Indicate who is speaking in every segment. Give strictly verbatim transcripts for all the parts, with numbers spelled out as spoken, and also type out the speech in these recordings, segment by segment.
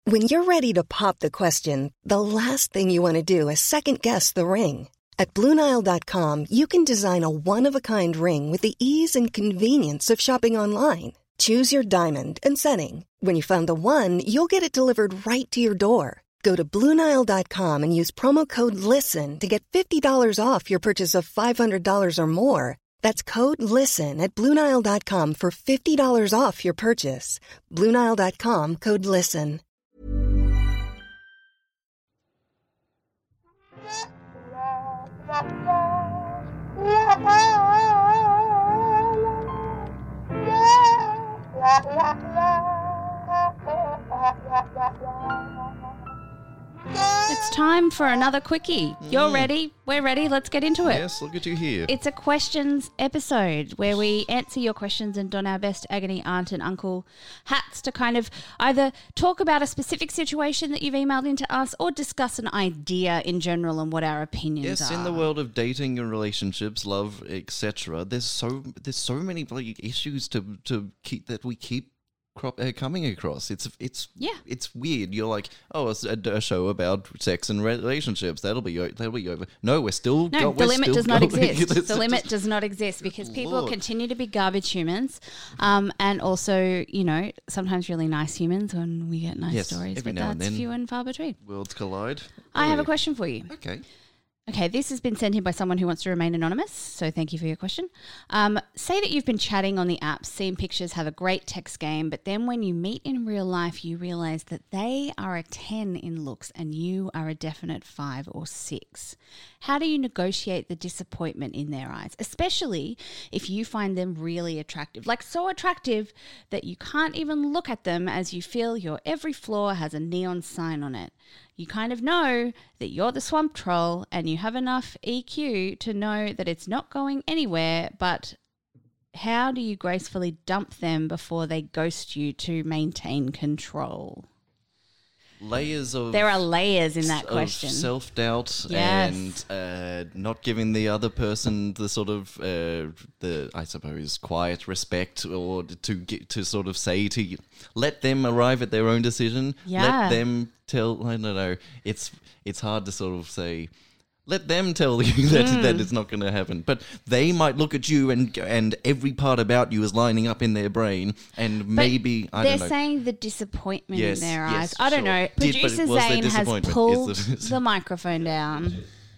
Speaker 1: When you're ready to pop the question, the last thing you want to do is second-guess the ring. At Blue Nile dot com, you can design a one-of-a-kind ring with the ease and convenience of shopping online. Choose your diamond and setting. When you find the one, you'll get it delivered right to your door. Go to Blue Nile dot com and use promo code LISTEN to get fifty dollars off your purchase of five hundred dollars or more. That's code LISTEN at Blue Nile dot com for fifty dollars off your purchase. Blue Nile dot com, code LISTEN.
Speaker 2: It's time for another quickie. You're
Speaker 3: Mm.
Speaker 2: ready? We're ready. Let's get into it.
Speaker 3: Yes, look at you here.
Speaker 2: It's a questions episode where we answer your questions and don our best agony aunt and uncle hats to kind of either talk about a specific situation that you've emailed into us or discuss an idea in general and what our opinions
Speaker 3: Yes,
Speaker 2: are.
Speaker 3: in the world of dating and relationships, love, et cetera, there's so there's so many bloody issues to to keep that we keep crop, uh, coming across. It's it's
Speaker 2: Yeah.
Speaker 3: it's weird. You're like, oh, it's a, a show about sex and relationships. That'll be o- that'll be over. No, we're still
Speaker 2: No,
Speaker 3: go-
Speaker 2: the
Speaker 3: we're
Speaker 2: limit
Speaker 3: still
Speaker 2: does not
Speaker 3: going.
Speaker 2: exist.
Speaker 3: It's
Speaker 2: The limit
Speaker 3: just-
Speaker 2: does not exist because people
Speaker 3: Lord.
Speaker 2: continue to be garbage humans, um, and also, you know, sometimes really nice humans when we get nice
Speaker 3: Yes,
Speaker 2: stories,
Speaker 3: every
Speaker 2: but
Speaker 3: now and
Speaker 2: that's
Speaker 3: then.
Speaker 2: few and far between.
Speaker 3: Worlds collide.
Speaker 2: I have a
Speaker 3: Oh,
Speaker 2: question for you.
Speaker 3: Okay.
Speaker 2: Okay, this has been sent in by someone who wants to remain anonymous, so thank you for your question. Um, say that you've been chatting on the apps, seen pictures, have a great text game, but then when you meet in real life, you realise that they are a ten in looks and you are a definite five or six. How do you negotiate the disappointment in their eyes, especially if you find them really attractive? Like so attractive that you can't even look at them as you feel your every flaw has a neon sign on it. You kind of know that you're the swamp troll and you have enough E Q to know that it's not going anywhere, but how do you gracefully dump them before they ghost you to maintain control?
Speaker 3: Layers of
Speaker 2: There are layers in that
Speaker 3: of
Speaker 2: question.
Speaker 3: self-doubt
Speaker 2: Yes.
Speaker 3: and uh, not giving the other person the sort of uh, the I suppose quiet respect or to get to sort of say to you, let them arrive at their own decision.
Speaker 2: Yeah.
Speaker 3: Let them tell. I don't know. It's it's hard to sort of say. Let them tell you that,
Speaker 2: Mm.
Speaker 3: that it's not going to happen. But they might look at you and and every part about you is lining up in their brain and
Speaker 2: But
Speaker 3: maybe, I
Speaker 2: they're
Speaker 3: don't know.
Speaker 2: saying the disappointment
Speaker 3: Yes,
Speaker 2: in their
Speaker 3: yes,
Speaker 2: eyes. I don't
Speaker 3: sure.
Speaker 2: know.
Speaker 3: Did- but
Speaker 2: Producer
Speaker 3: was there
Speaker 2: Zane has
Speaker 3: disappointment? Is
Speaker 2: pulled
Speaker 3: the-
Speaker 2: the microphone down.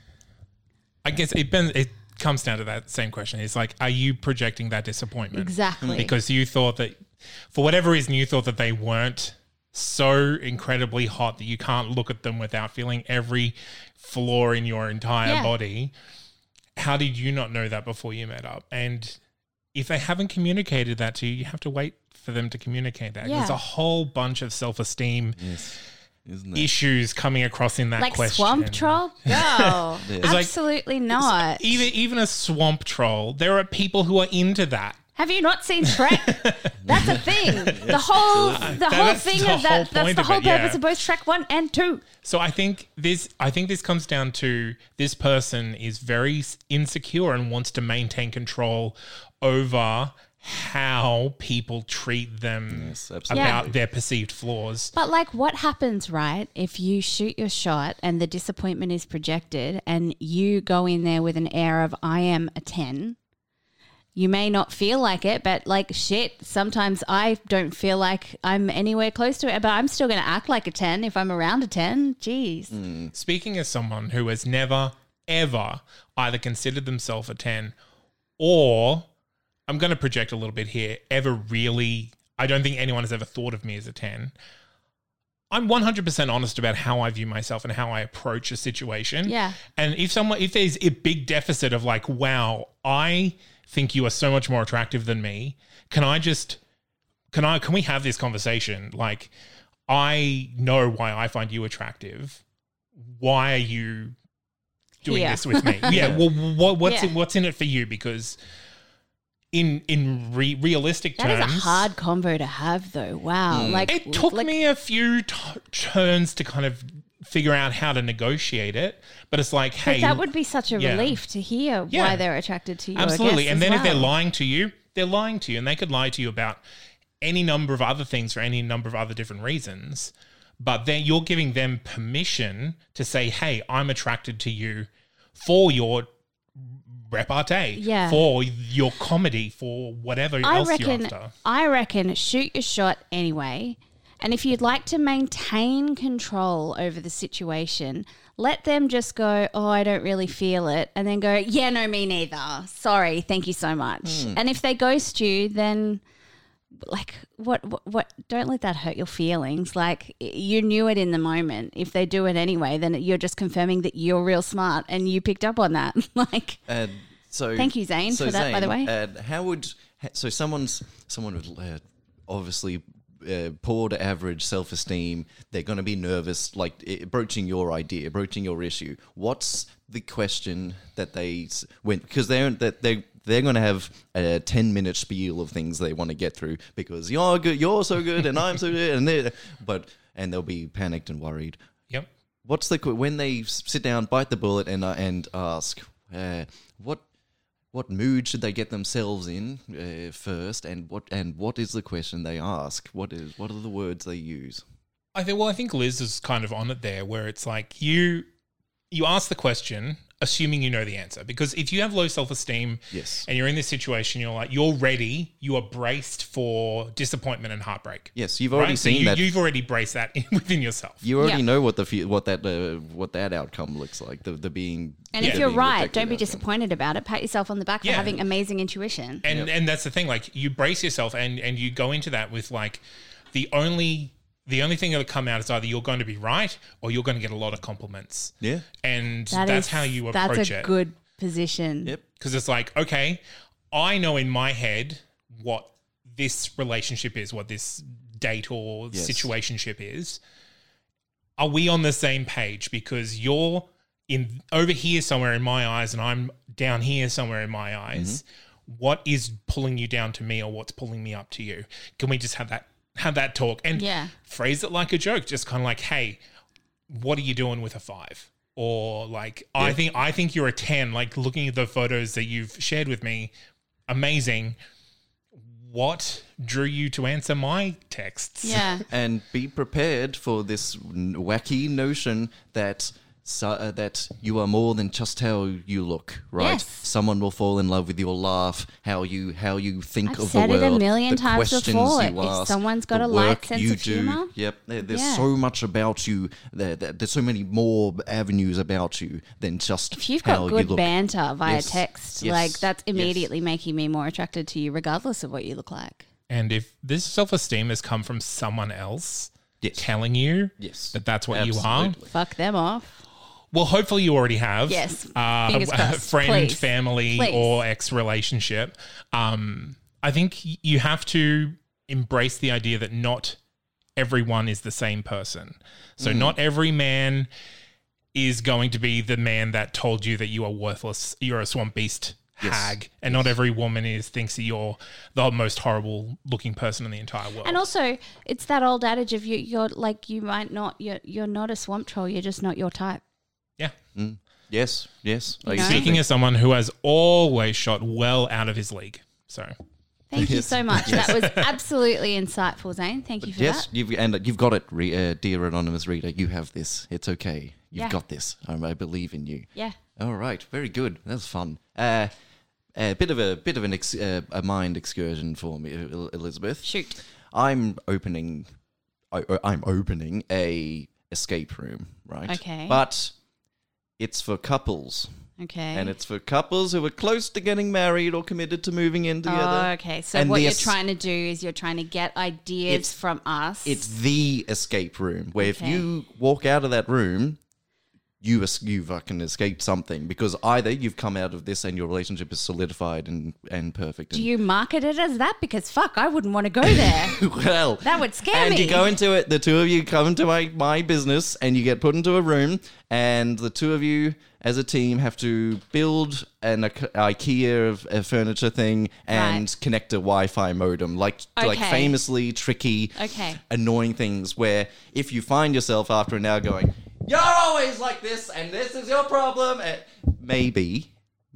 Speaker 4: I guess it ben- it comes down to that same question. It's like, are you projecting that disappointment?
Speaker 2: Exactly.
Speaker 4: Because you thought that, for whatever reason, you thought that they weren't so incredibly hot that you can't look at them without feeling every flaw in your entire
Speaker 2: Yeah.
Speaker 4: body. How did you not know that before you met up? And if they haven't communicated that to you, you have to wait for them to communicate that.
Speaker 2: Yeah.
Speaker 4: There's a whole bunch of self-esteem
Speaker 3: Yes. Isn't it?
Speaker 4: issues coming across in that
Speaker 2: Like
Speaker 4: question.
Speaker 2: swamp troll? No,
Speaker 3: Yeah.
Speaker 4: like-
Speaker 2: absolutely not.
Speaker 4: Even even a swamp troll, there are people who are into that.
Speaker 2: Have you not seen Shrek? That's a thing. The whole the whole
Speaker 4: That's
Speaker 2: thing
Speaker 4: the
Speaker 2: of that.
Speaker 4: whole
Speaker 2: That's
Speaker 4: point
Speaker 2: the
Speaker 4: of
Speaker 2: whole
Speaker 4: it, yeah.
Speaker 2: purpose of both Shrek one and two.
Speaker 4: So I think this I think this comes down to this person is very insecure and wants to maintain control over how people treat them
Speaker 3: Yes, absolutely.
Speaker 4: about
Speaker 2: Yeah.
Speaker 4: their perceived flaws.
Speaker 2: But like, what happens, right? If you shoot your shot and the disappointment is projected, and you go in there with an air of "I am a ten." You may not feel like it, but like shit, sometimes I don't feel like I'm anywhere close to it, but I'm still going to act like a ten if I'm around a ten. Jeez.
Speaker 4: Speaking as someone who has never, ever either considered themselves a ten or, I'm going to project a little bit here, ever really, I don't think anyone has ever thought of me as a ten. I'm one hundred percent honest about how I view myself and how I approach a situation.
Speaker 2: Yeah.
Speaker 4: And if someone, if there's a big deficit of like, wow, I think you are so much more attractive than me, can I just, can I, can we have this conversation? Like, I know why I find you attractive. Why are you doing
Speaker 2: Yeah.
Speaker 4: this with me? Yeah. Well, what, what's
Speaker 2: Yeah.
Speaker 4: it, what's in it for you? Because in in re- realistic
Speaker 2: That
Speaker 4: terms,
Speaker 2: is a hard convo to have, though. Wow. Like
Speaker 4: it took
Speaker 2: like,
Speaker 4: me a few t- turns to kind of figure out how to negotiate it. But it's like,
Speaker 2: But
Speaker 4: hey,
Speaker 2: that would be such a
Speaker 4: yeah.
Speaker 2: relief to hear
Speaker 4: Yeah.
Speaker 2: why they're attracted to you. I
Speaker 4: absolutely.
Speaker 2: guess,
Speaker 4: And
Speaker 2: as
Speaker 4: then if they're
Speaker 2: well.
Speaker 4: lying to you, they're lying to you, and they could lie to you about any number of other things for any number of other different reasons. but then you're giving them permission to say, hey, I'm attracted to you for your repartee,
Speaker 2: Yeah.
Speaker 4: for your comedy, for whatever
Speaker 2: I
Speaker 4: else
Speaker 2: reckon.
Speaker 4: you're after.
Speaker 2: I reckon. Shoot your shot anyway. And if you'd like to maintain control over the situation, let them just go, oh, I don't really feel it. And then go, yeah, no, me neither. Sorry, thank you so much.
Speaker 3: Mm.
Speaker 2: And if they ghost you, then like what, what, what, don't let that hurt your feelings. Like you knew it in the moment. If they do it anyway, then you're just confirming that you're real smart and you picked up on that. like,
Speaker 3: And so,
Speaker 2: Thank you, Zane,
Speaker 3: so
Speaker 2: for that, by the way.
Speaker 3: Uh, how would so someone's someone with uh, obviously uh, poor to average self esteem? They're going to be nervous, like uh, broaching your idea, broaching your issue. What's the question that they s- when because they're that they they're going to have a ten minute spiel of things they want to get through because you're good, you're so good, and I'm so good, and they but and they'll be panicked and worried.
Speaker 4: Yep.
Speaker 3: What's the when they s- sit down, bite the bullet, and uh, and ask uh, what what mood should they get themselves in uh, first, and what and what is the question they ask? What is what are the words they use?
Speaker 4: I think. Well, I think Liz is kind of on it there, where it's like you you ask the question, assuming you know the answer, because if you have low self esteem,
Speaker 3: Yes.
Speaker 4: and you're in this situation, you're like you're ready, you are braced for disappointment and heartbreak.
Speaker 3: Yes, you've already
Speaker 4: right? So
Speaker 3: seen
Speaker 4: you,
Speaker 3: that.
Speaker 4: You've already braced that in, within yourself.
Speaker 3: You already
Speaker 2: Yeah.
Speaker 3: know what the fe- what that uh, what that outcome looks like. The the being
Speaker 2: and
Speaker 4: Yeah.
Speaker 2: if
Speaker 3: the
Speaker 2: you're
Speaker 3: being
Speaker 2: right,
Speaker 3: rejected
Speaker 2: don't be
Speaker 3: outcome.
Speaker 2: disappointed about it. Pat yourself on the back for
Speaker 4: Yeah.
Speaker 2: having amazing intuition.
Speaker 4: And and that's the thing, like you brace yourself and and you go into that with like the only the only thing that'll come out is either you're going to be right or you're going to get a lot of compliments.
Speaker 3: Yeah.
Speaker 4: And
Speaker 2: That
Speaker 4: that's
Speaker 2: is-
Speaker 4: how you approach
Speaker 2: That's a
Speaker 4: it.
Speaker 2: good position.
Speaker 3: Yep.
Speaker 4: Because it's like, okay, I know in my head what this relationship is, what this date or
Speaker 3: Yes.
Speaker 4: situationship is. Are we on the same page? Because you're in over here somewhere in my eyes and I'm down here somewhere in my eyes. What is pulling you down to me or what's pulling me up to you? Can we just have that have that talk and
Speaker 2: Yeah.
Speaker 4: phrase it like a joke? Just kind of like, hey, what are you doing with a five? Or like, I
Speaker 3: Yeah.
Speaker 4: think I think you're a ten. Like looking at the photos that you've shared with me, amazing. What drew you to answer my texts?
Speaker 2: Yeah.
Speaker 3: And be prepared for this n- wacky notion that so, uh, that you are more than just how you look, right?
Speaker 2: Yes.
Speaker 3: Someone will fall in love with your laugh, how you how you think
Speaker 2: I've
Speaker 3: of
Speaker 2: said
Speaker 3: the
Speaker 2: it a
Speaker 3: world,
Speaker 2: million
Speaker 3: the
Speaker 2: times
Speaker 3: questions
Speaker 2: before.
Speaker 3: you
Speaker 2: If
Speaker 3: ask,
Speaker 2: someone's got
Speaker 3: the
Speaker 2: a light
Speaker 3: work
Speaker 2: sense
Speaker 3: you
Speaker 2: of
Speaker 3: do.
Speaker 2: humour,
Speaker 3: Yep, there, there's
Speaker 2: yeah.
Speaker 3: so much about you. There, there- there's so many more avenues about you than just
Speaker 2: If you've
Speaker 3: how
Speaker 2: got
Speaker 3: you
Speaker 2: good
Speaker 3: look.
Speaker 2: banter via
Speaker 3: Yes.
Speaker 2: text,
Speaker 3: Yes.
Speaker 2: like that's
Speaker 3: Yes.
Speaker 2: immediately making me more attracted to you, regardless of what you look like.
Speaker 4: And if this self-esteem has come from someone else
Speaker 3: Yes.
Speaker 4: telling you
Speaker 3: Yes.
Speaker 4: that that's what you
Speaker 3: Absolutely.
Speaker 4: are,
Speaker 2: Fuck them off.
Speaker 4: well, hopefully you already have.
Speaker 2: Yes.
Speaker 4: Uh,
Speaker 2: Fingers
Speaker 4: a
Speaker 2: crossed.
Speaker 4: friend,
Speaker 2: Please.
Speaker 4: family,
Speaker 2: Please.
Speaker 4: or ex-relationship. Um, I think y- you have to embrace the idea that not everyone is the same person. So
Speaker 3: Mm.
Speaker 4: not every man is going to be the man that told you that you are worthless, you're a swamp beast
Speaker 3: Yes.
Speaker 4: hag, and not every woman is thinks that you're the most horrible looking person in the entire world.
Speaker 2: And also, it's that old adage of you, you're like, you might not, you're, you're not a swamp troll, you're just not your type.
Speaker 4: yeah.
Speaker 3: Mm. Yes, yes.
Speaker 2: You
Speaker 3: I
Speaker 2: know?
Speaker 3: agree.
Speaker 4: Speaking as someone who has always shot well out of his league. So
Speaker 2: Thank you
Speaker 3: Yes.
Speaker 2: so much. That was absolutely insightful, Zane. Thank you for
Speaker 3: Yes,
Speaker 2: that.
Speaker 3: you've and you've got it, re, uh, dear anonymous reader. You have this. It's okay. You've
Speaker 2: Yeah.
Speaker 3: got this. I, I believe in you.
Speaker 2: Yeah.
Speaker 3: All right, very good. That was fun. Uh, a bit of a bit of an ex, uh, a mind excursion for me, El- Elizabeth.
Speaker 2: Shoot.
Speaker 3: I'm opening. I, I'm opening a escape room, right?
Speaker 2: Okay.
Speaker 3: But it's for couples,
Speaker 2: Okay.
Speaker 3: and it's for couples who are close to getting married or committed to moving in
Speaker 2: Oh,
Speaker 3: together.
Speaker 2: okay. So
Speaker 3: And
Speaker 2: what
Speaker 3: the
Speaker 2: you're
Speaker 3: es-
Speaker 2: trying to do is you're trying to get ideas
Speaker 3: It's-
Speaker 2: from us.
Speaker 3: It's the escape room where if
Speaker 2: Okay.
Speaker 3: you walk out of that room, you es- you fucking escaped something because either you've come out of this and your relationship is solidified and and perfect.
Speaker 2: Do
Speaker 3: and,
Speaker 2: you market it as that? Because fuck, I wouldn't want to go there.
Speaker 3: well,
Speaker 2: That would scare
Speaker 3: and
Speaker 2: me.
Speaker 3: you go into it. The two of you come into my my business and you get put into a room, and the two of you as a team have to build an Ike- IKEA of a furniture thing and
Speaker 2: Right.
Speaker 3: connect a Wi-Fi modem, like like
Speaker 2: Okay.
Speaker 3: famously tricky,
Speaker 2: Okay.
Speaker 3: annoying things. Where if you find yourself after an hour going, "You're always like this, and this is your problem," eh, maybe,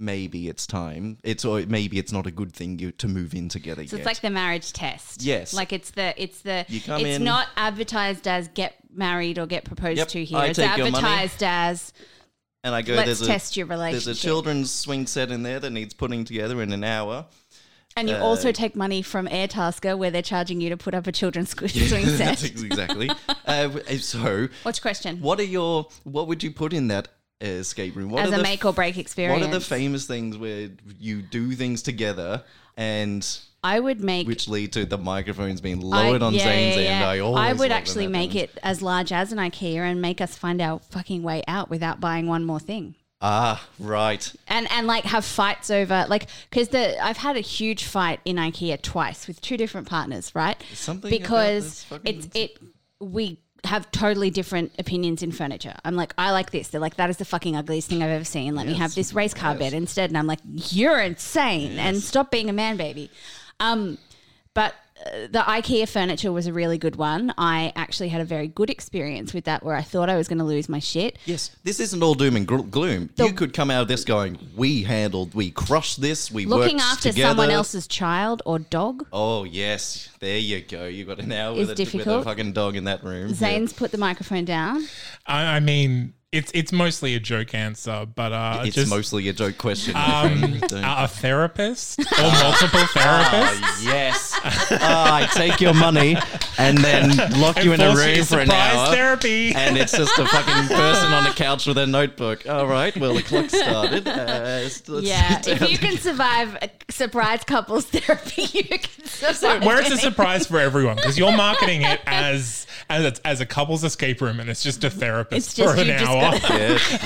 Speaker 3: maybe it's time. It's or maybe it's not a good thing you to move in together
Speaker 2: So
Speaker 3: yet.
Speaker 2: it's like the marriage test.
Speaker 3: Yes.
Speaker 2: Like it's the it's the
Speaker 3: You come
Speaker 2: it's
Speaker 3: in-
Speaker 2: not advertised as get married or get proposed
Speaker 3: Yep,
Speaker 2: to here.
Speaker 3: I
Speaker 2: It's
Speaker 3: take your money.
Speaker 2: advertised as
Speaker 3: and I go,
Speaker 2: let's
Speaker 3: there's a,
Speaker 2: test your
Speaker 3: there's
Speaker 2: relationship.
Speaker 3: a children's swing set in there that needs putting together in an hour.
Speaker 2: And you
Speaker 3: uh,
Speaker 2: also take money from Airtasker where they're charging you to put up a children's swing
Speaker 3: That's
Speaker 2: set.
Speaker 3: exactly. uh, so,
Speaker 2: What's your question?
Speaker 3: what are your? What would you put in that uh, escape room? What
Speaker 2: As
Speaker 3: are
Speaker 2: a
Speaker 3: the
Speaker 2: make or break experience.
Speaker 3: What are the famous things where you do things together and
Speaker 2: I would make
Speaker 3: which lead to the microphones being
Speaker 2: I-
Speaker 3: lowered on
Speaker 2: yeah,
Speaker 3: Zane's
Speaker 2: yeah,
Speaker 3: end?
Speaker 2: yeah.
Speaker 3: I always
Speaker 2: I
Speaker 3: love
Speaker 2: would
Speaker 3: when
Speaker 2: actually
Speaker 3: that
Speaker 2: make
Speaker 3: happens.
Speaker 2: it as large as an IKEA and make us find our fucking way out without buying one more thing.
Speaker 3: Ah, right.
Speaker 2: And and like have fights over like because the I've had a huge fight in IKEA twice with two different partners, right?
Speaker 3: Something about
Speaker 2: because
Speaker 3: this fucking-
Speaker 2: it's it we have totally different opinions in furniture. I'm like, I like this. They're like, that is the fucking ugliest thing I've ever seen. Let me have this race car bed instead. And I'm like, you're insane and stop being a man baby. Um, but uh, the IKEA furniture was a really good one. I actually had a very good experience with that where I thought I was going to lose my shit.
Speaker 3: Yes, this isn't all doom and gl- gloom. you could come out of this going, we handled, we crushed this, we
Speaker 2: Looking
Speaker 3: worked
Speaker 2: after
Speaker 3: together.
Speaker 2: someone else's child or dog.
Speaker 3: Oh, yes. There you go. You got an hour
Speaker 2: Is
Speaker 3: with a, with a
Speaker 2: difficult.
Speaker 3: fucking dog in that room.
Speaker 2: Zane's put the microphone down.
Speaker 4: I, I mean, it's it's mostly a joke answer, but uh,
Speaker 3: Yeah. It's
Speaker 4: just
Speaker 3: mostly a joke question.
Speaker 4: um,
Speaker 3: Don't-
Speaker 4: a therapist or multiple therapists.
Speaker 3: Oh, yes. oh, I take your money and then lock you in a
Speaker 4: Force you
Speaker 3: room
Speaker 4: to
Speaker 3: for an
Speaker 4: surprise
Speaker 3: hour.
Speaker 4: therapy.
Speaker 3: And it's just a fucking person on the couch with a notebook. All right, well, the clock started. Uh, let's- let's
Speaker 2: Yeah,
Speaker 3: sit
Speaker 2: if
Speaker 3: down.
Speaker 2: you can survive a surprise couples therapy, you can survive.
Speaker 4: Where it's a
Speaker 2: anything.
Speaker 4: surprise for everyone because you're marketing it as as a, as a couples escape room and it's just a therapist
Speaker 2: It's just
Speaker 4: for an
Speaker 2: you just
Speaker 4: hour.
Speaker 2: gotta-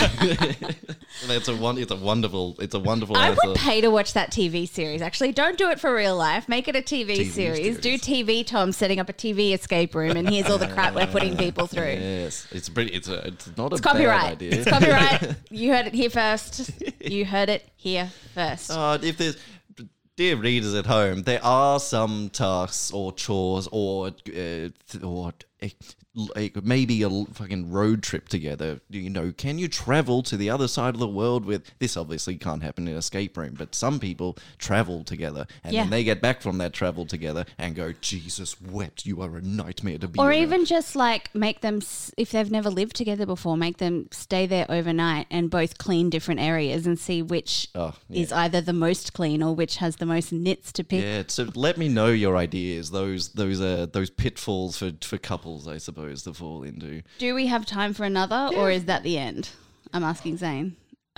Speaker 3: Yes. That's a one. It's a wonderful. It's a wonderful
Speaker 2: I
Speaker 3: answer.
Speaker 2: would pay to watch that T V series. Actually, don't do it for real life. Make it a T V,
Speaker 3: T V
Speaker 2: series.
Speaker 3: series.
Speaker 2: Do T V Tom setting up a T V escape room, and here's all the crap we're putting people through.
Speaker 3: Yes, it's pretty. It's a. It's not
Speaker 2: It's
Speaker 3: a bad
Speaker 2: copyright.
Speaker 3: idea.
Speaker 2: It's copyright. You heard it here first. You heard it here first.
Speaker 3: Uh, if there's, dear readers at home, there are some tasks or chores or uh, th- or a, like maybe a l- fucking road trip together. You know, can you travel to the other side of the world with this? Obviously, can't happen in an escape room, but some people travel together and
Speaker 2: Yeah.
Speaker 3: then they get back from that travel together and go, Jesus wept, you are a nightmare to be
Speaker 2: Or
Speaker 3: around."
Speaker 2: even just like make them, s- if they've never lived together before, make them stay there overnight and both clean different areas and see which
Speaker 3: Oh, yeah.
Speaker 2: is either the most clean or which has the most nits to pick.
Speaker 3: Yeah, so let me know your ideas. Those those uh those pitfalls for for couples, I suppose, to fall into.
Speaker 2: Do we have time for another or is that the end? I'm asking Zane.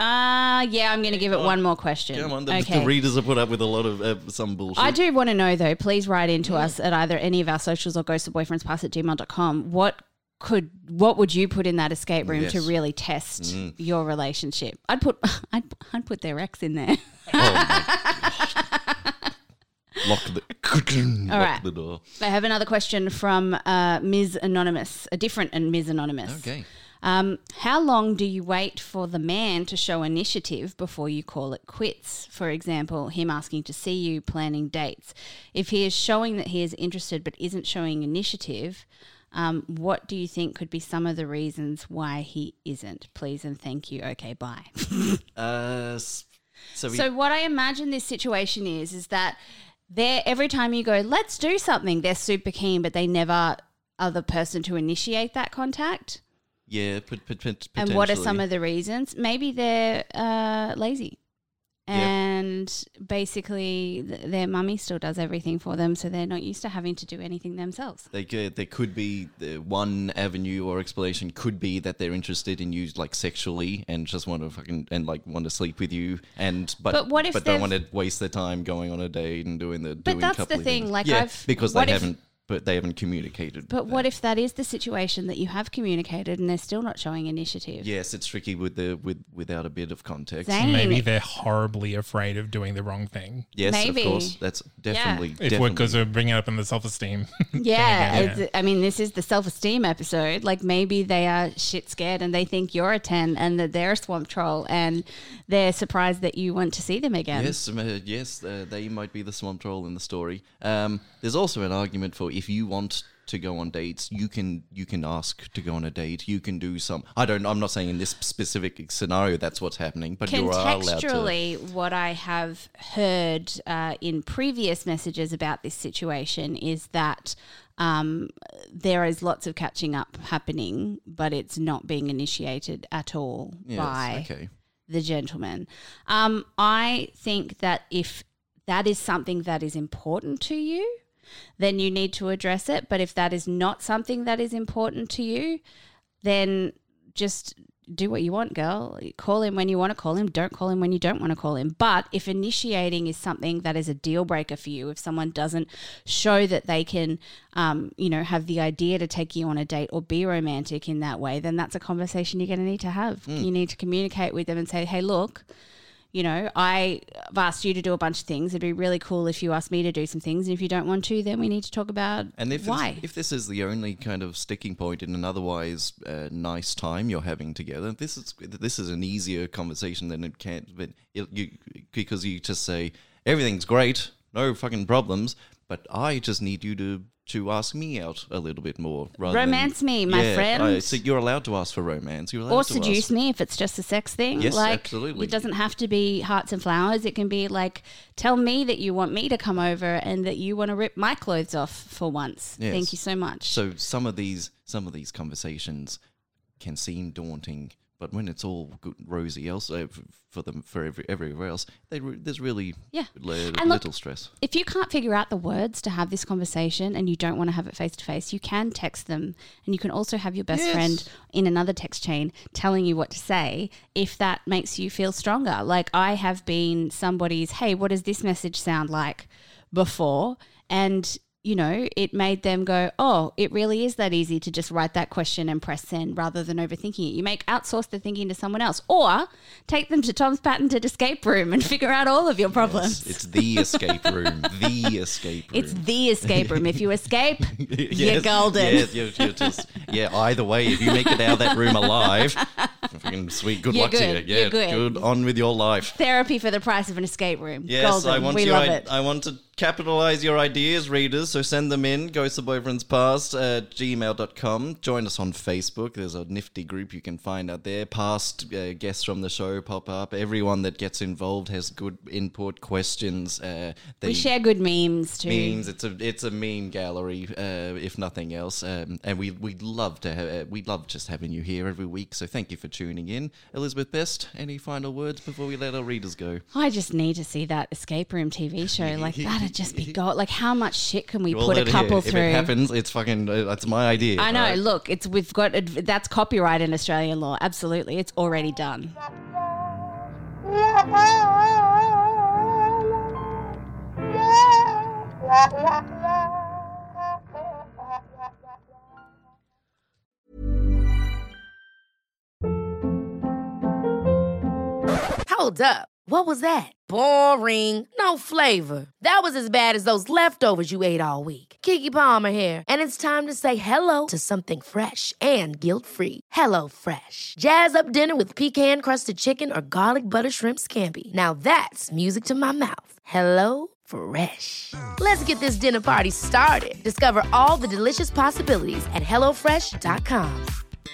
Speaker 2: Uh, yeah, I'm going to give it one more question.
Speaker 3: Come on, the,
Speaker 2: okay.
Speaker 3: the readers have put up with a lot of uh, some bullshit.
Speaker 2: I do want to know, though, please write into us at either any of our socials or ghostofboyfriendspass at gmail dot com. What could, what would you put in that escape room to
Speaker 3: Yes.
Speaker 2: really test your relationship? I'd put, I'd, I'd put their ex in there.
Speaker 3: Oh my gosh. Lock the lock
Speaker 2: right.
Speaker 3: the door.
Speaker 2: I have another question from uh, Miz Anonymous, a different Miz Anonymous.
Speaker 3: Okay.
Speaker 2: Um, how long do you wait for the man to show initiative before you call it quits? For example, him asking to see you, planning dates. If he is showing that he is interested but isn't showing initiative, um, what do you think could be some of the reasons why he isn't? Please and thank you. Okay, bye.
Speaker 3: Uh, s- so, we,
Speaker 2: So what I imagine this situation is, is that they're, every time you go, let's do something, they're super keen, but they never are the person to initiate that contact.
Speaker 3: yeah, put, put, put,
Speaker 2: And what are some
Speaker 3: potentially.
Speaker 2: of the reasons? Maybe they're uh, lazy.
Speaker 3: Yep.
Speaker 2: And basically th- their mummy still does everything for them, so they're not used to having to do anything themselves.
Speaker 3: They could, there could be the one avenue or explanation could be that they're interested in you like sexually and just want to fucking and like want to sleep with you and but
Speaker 2: But what if
Speaker 3: but don't
Speaker 2: they've-
Speaker 3: want to waste their time going on a date and doing the
Speaker 2: But
Speaker 3: doing
Speaker 2: that's the
Speaker 3: couple
Speaker 2: thing,
Speaker 3: things.
Speaker 2: like,
Speaker 3: yeah,
Speaker 2: I've-
Speaker 3: because they
Speaker 2: what if-
Speaker 3: haven't but they haven't communicated.
Speaker 2: But what if that is the situation that you have communicated and they're still not showing initiative?
Speaker 3: Yes, it's tricky with the with without a bit of context.
Speaker 2: Zane.
Speaker 4: Maybe they're horribly afraid of doing the wrong thing.
Speaker 3: Yes,
Speaker 2: Maybe.
Speaker 3: of course. That's definitely
Speaker 4: If we're
Speaker 3: definitely.
Speaker 4: because we're bringing it up in the self esteem.
Speaker 2: Yeah,
Speaker 4: again,
Speaker 2: it's, I mean, this is the self-esteem episode. Like, maybe they are shit scared and they think you're a ten and that they're a swamp troll and they're surprised that you want to see them again.
Speaker 3: Yes, um, uh, yes, uh, they might be the swamp troll in the story. Um, there's also an argument for if you want to go on dates. You can you can ask to go on a date. You can do some. I don't. I'm not saying in this specific scenario that's what's happening, but you are allowed to.
Speaker 2: Contextually, what I have heard uh, in previous messages about this situation is that um, there is lots of catching up happening, but it's not being initiated at all
Speaker 3: Yes,
Speaker 2: by
Speaker 3: okay.
Speaker 2: the gentleman. Um, I think that if that is something that is important to you, then you need to address it. But if that is not something that is important to you, then just do what you want, girl. Call him when you want to call him. Don't call him when you don't want to call him. But if initiating is something that is a deal breaker for you, if someone doesn't show that they can, um, you know, have the idea to take you on a date or be romantic in that way, then that's a conversation you're going to need to have. Mm. You need to communicate with them and say, hey, look, you know, I've asked you to do a bunch of things. It'd be really cool if you asked me to do some things. And if you don't want to, then we need to talk about
Speaker 3: and if
Speaker 2: why.
Speaker 3: This, if this is the only kind of sticking point in an otherwise uh, nice time you're having together, this is this is an easier conversation than it can. But it, you, because you just say everything's great, no fucking problems, but I just need you to. to ask me out a little bit more. Rather
Speaker 2: romance
Speaker 3: than,
Speaker 2: me, my
Speaker 3: yeah,
Speaker 2: friend.
Speaker 3: I, so you're allowed to ask for romance. You're allowed
Speaker 2: or
Speaker 3: to
Speaker 2: seduce
Speaker 3: ask.
Speaker 2: me if it's just a sex thing.
Speaker 3: Yes,
Speaker 2: like,
Speaker 3: absolutely.
Speaker 2: It doesn't have to be hearts and flowers. It can be like, tell me that you want me to come over and that you want to rip my clothes off for once.
Speaker 3: Yes.
Speaker 2: Thank you so much.
Speaker 3: So some of these some of these conversations can seem daunting, but when it's all good, rosy else uh, for them for every, everywhere else, they re- there's really
Speaker 2: Yeah.
Speaker 3: li-
Speaker 2: And
Speaker 3: little
Speaker 2: look,
Speaker 3: stress.
Speaker 2: If you can't figure out the words to have this conversation and you don't want to have it face to face, you can text them, and you can also have your best
Speaker 3: Yes.
Speaker 2: friend in another text chain telling you what to say if that makes you feel stronger. Like I have been somebody's, hey, what does this message sound like before? And you know, it made them go, oh, it really is that easy to just write that question and press send rather than overthinking it. You make outsource the thinking to someone else, or take them to Tom's Patented Escape Room and figure out all of your problems.
Speaker 3: Yes, it's the escape room. The escape room.
Speaker 2: It's the escape room. If you escape, you're
Speaker 3: Yes,
Speaker 2: golden.
Speaker 3: Yes, you're, you're just, yeah, either way, if you make it out of that room alive, fucking sweet, good
Speaker 2: You're
Speaker 3: luck to
Speaker 2: good,
Speaker 3: you. Yeah,
Speaker 2: you're good.
Speaker 3: on with your life.
Speaker 2: Therapy for the price of an escape room.
Speaker 3: Yes,
Speaker 2: golden.
Speaker 3: I want
Speaker 2: we
Speaker 3: you.
Speaker 2: love
Speaker 3: I,
Speaker 2: it.
Speaker 3: I want to capitalize your ideas, readers. So send them in. Ghosts of Boyfriends Past at gmail dot com. Join us on Facebook. There's a nifty group you can find out there. Past uh, guests from the show pop up. Everyone that gets involved has good input, questions. Uh, they,
Speaker 2: we share good memes too.
Speaker 3: memes. It's a it's a meme gallery, uh, if nothing else. Um, and we we love to have uh, we love just having you here every week. So thank you for tuning in, Elizabeth Best. Any final words before we let our readers go?
Speaker 2: I just need to see that escape room T V show. Like that'd just be gold. Like how much shit can we
Speaker 3: We'll
Speaker 2: put a
Speaker 3: let it
Speaker 2: couple
Speaker 3: hear.
Speaker 2: through?
Speaker 3: If it happens, it's fucking. Uh, that's my idea.
Speaker 2: I know.
Speaker 3: all right?
Speaker 2: Look, it's we've got that's copyright in Australian law. Absolutely, it's already done.
Speaker 5: Hold up. What was that? Boring. No flavor. That was as bad as those leftovers you ate all week. Keke Palmer here, and it's time to say hello to something fresh and guilt-free. Hello Fresh. Jazz up dinner with pecan-crusted chicken or garlic butter shrimp scampi. Now that's music to my mouth. Hello Fresh. Let's get this dinner party started. Discover all the delicious possibilities at hello fresh dot com.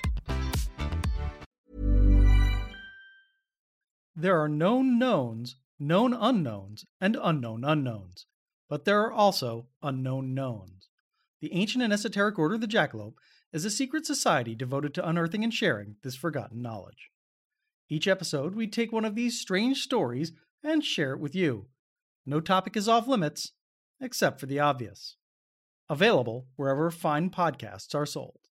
Speaker 6: There are known knowns, known unknowns, and unknown unknowns. But there are also unknown knowns. The ancient and esoteric Order of the Jackalope is a secret society devoted to unearthing and sharing this forgotten knowledge. Each episode, we take one of these strange stories and share it with you. No topic is off limits, except for the obvious. Available wherever fine podcasts are sold.